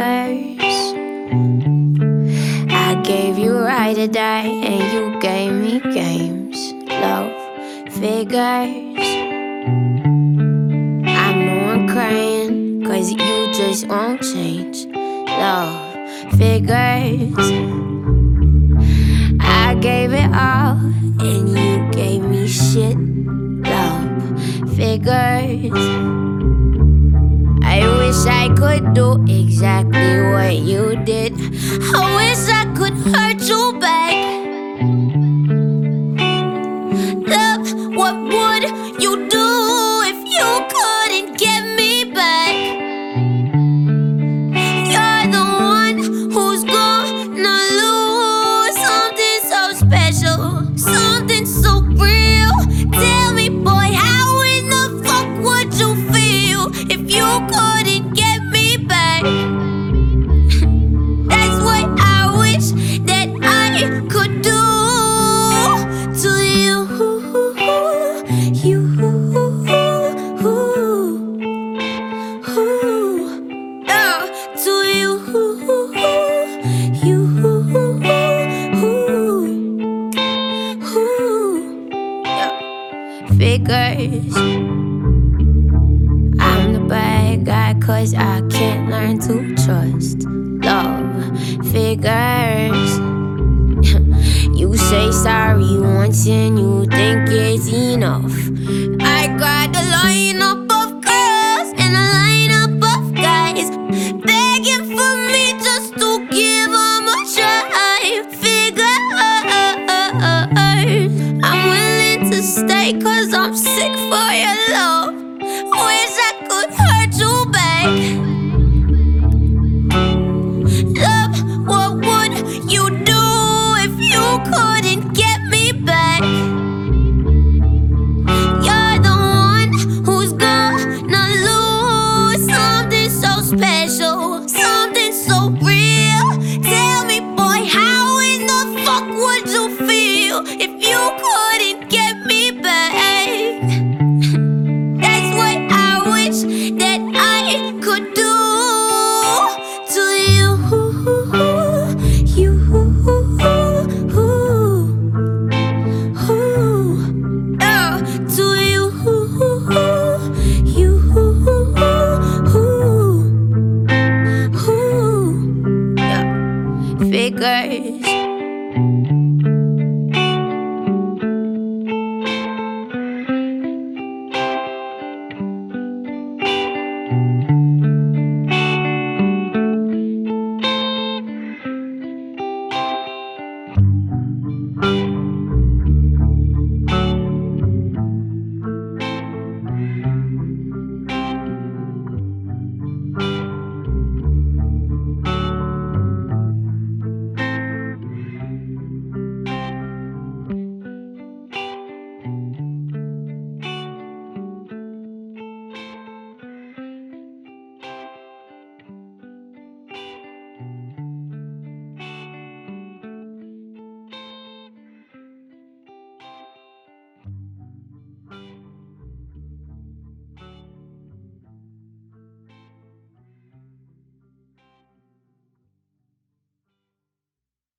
figures. I gave you right or die, and you gave me games. Love figures. I know I'm crying, cause you just won't change. Love figures. I gave it all, and you gave me shit. Love figures. I wish I could do exactly what you did. I wish I could hurt you back. Love, what would you do if you couldn't get me back? You're the one who's gonna lose something so special, something so real. Tell me, boy, how in the fuck would you feel if you couldn't get me back? That's what I wish that I could do to you. To you. Figures. I'm the bad guy, cause I can't learn to trust. Love figures. You say sorry once and you think it's enough. I got a lineup of girls and a lineup of guys begging for me just to give them a try. Figures. I'm willing to stay cause I'm sick for your love. Wish I could hurt you back. Love, what would you do if you couldn't get me back? You're the one who's gonna lose something so special, something so real. Tell me, boy, how in the fuck would you feel if you couldn't get me back? That's what I wish that I could do to you. To you. Figures.